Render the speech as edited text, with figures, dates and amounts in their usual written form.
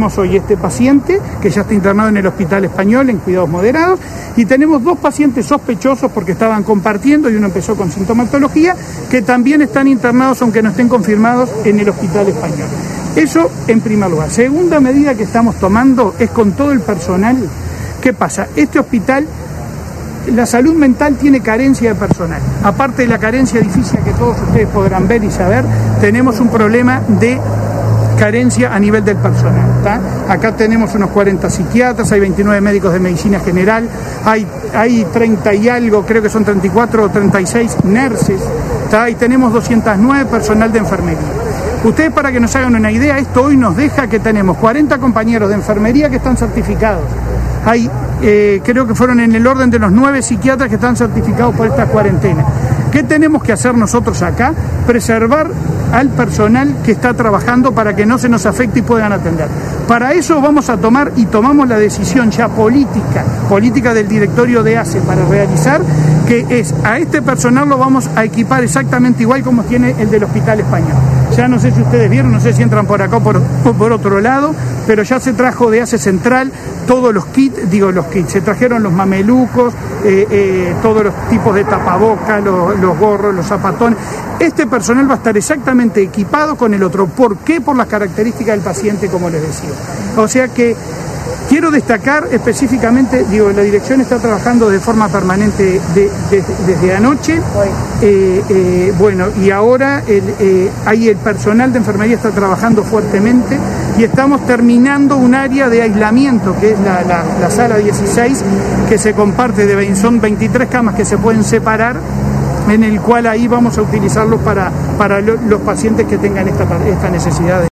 Tenemos hoy este paciente que ya está internado en el Hospital Español en cuidados moderados y tenemos 2 pacientes sospechosos porque estaban compartiendo y uno empezó con sintomatología que también están internados aunque no estén confirmados en el Hospital Español. Eso en primer lugar. Segunda medida que estamos tomando es con todo el personal. ¿Qué pasa? Este hospital, la salud mental tiene carencia de personal. Aparte de la carencia edificia que todos ustedes podrán ver y saber, tenemos un problema de carencia a nivel del personal, ¿tá? Acá tenemos unos 40 psiquiatras, hay 29 médicos de medicina general, hay 30 y algo, creo que son 34 o 36 nurses, ¿tá? Y tenemos 209 personal de enfermería. Ustedes, para que nos hagan una idea, esto hoy nos deja que tenemos 40 compañeros de enfermería que están certificados. Hay, creo que fueron en el orden de los 9 psiquiatras que están certificados por esta cuarentena. ¿Qué tenemos que hacer nosotros acá? Preservar al personal que está trabajando para que no se nos afecte y puedan atender. Para eso vamos a tomar y tomamos la decisión ya política del directorio de ACE para realizar, que es a este personal lo vamos a equipar exactamente igual como tiene el del Hospital Español. Ya no sé si ustedes vieron, no sé si entran por acá o por otro lado, pero ya se trajo de ACE Central todos los kits, se trajeron los mamelucos, todos los tipos de tapabocas, los gorros, los zapatones. Este personal va a estar exactamente equipado con el otro. ¿Por qué? Por las características del paciente, como les decía. O sea que quiero destacar específicamente, la dirección está trabajando de forma permanente desde anoche, bueno, y ahora ahí el personal de enfermería está trabajando fuertemente y estamos terminando un área de aislamiento, que es la sala 16, que se comparte, son 23 camas que se pueden separar, en el cual ahí vamos a utilizarlos para los pacientes que tengan esta necesidad.